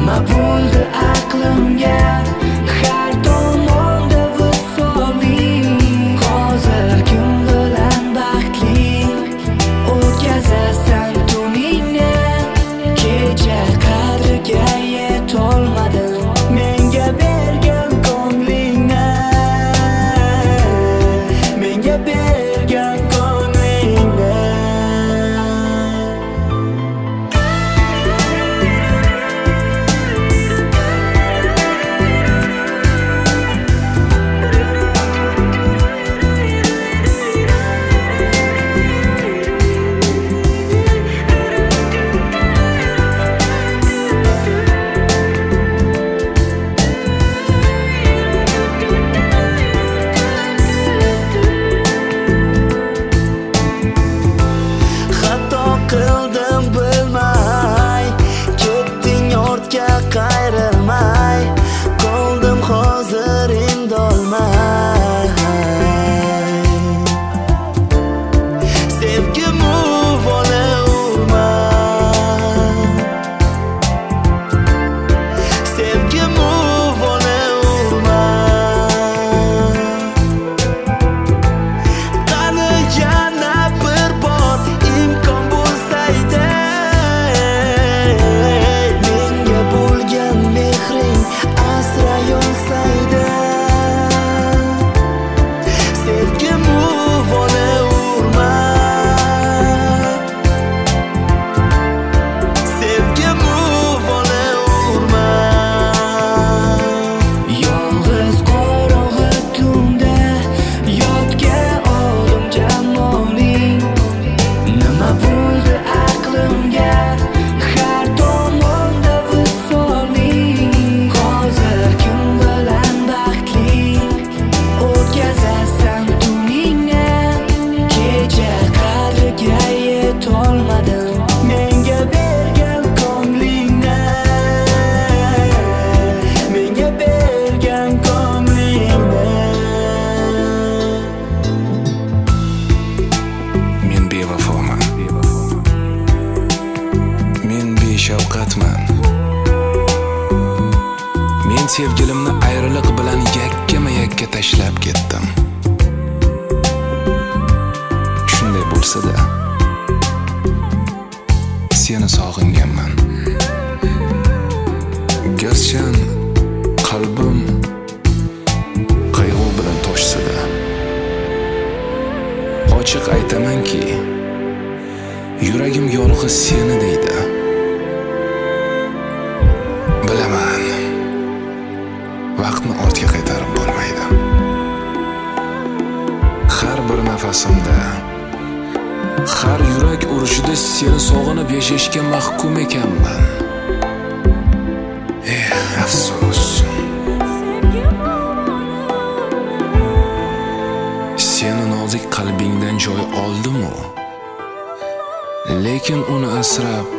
Nima bo'ldi aqlimga har tomonda visoling. Hozir kim bilan baxtli o'tkazasan tuningni. Kecha qadriga yetolmadim menga bergan ko'nglingni, menga bergan ko'nglingni. Qildim bilmay, ketding ortga qayrilmay, qoldim hozir indolmay. Sevgim uvoli urma, sevgim uvoli urma. Qani yana bir bor imkon bo'lsaydi, menga bo'lgan mehring asray olsaydi. Sevgim uvoli urma, sevgim uvoli urma. Yolg'iz qorong'i tunda yodga oldim jamoling. Nima bo'ldi aqlimga har tomonda visoling. Hozir kim bilan baxtli o'tkazasan tuningni. Kecha qadriga yetolmadim menga bergan ko'nglingni, menga bergan ko'nglingni. Men bevafoman, men beshafqatman. Men sevgilimni ayriliq bilan yakkama-yakka tashlab ketdim. Shunday bo'lsa-da, seni sog'inganman. Garchi qalbim qayg'u bilan toshsa-da, ochiq aytamanki, yuragim yolg'iz seni deydi. Bilaman, vaqtni ortga qaytarib bo'lmaydi. Har bir nafasimda, har yurak urishida seni sog'inib yashashga mahkum ekanman. Afsus. Seni nozik qalbingdan joy oldim-u, lekin uni asrab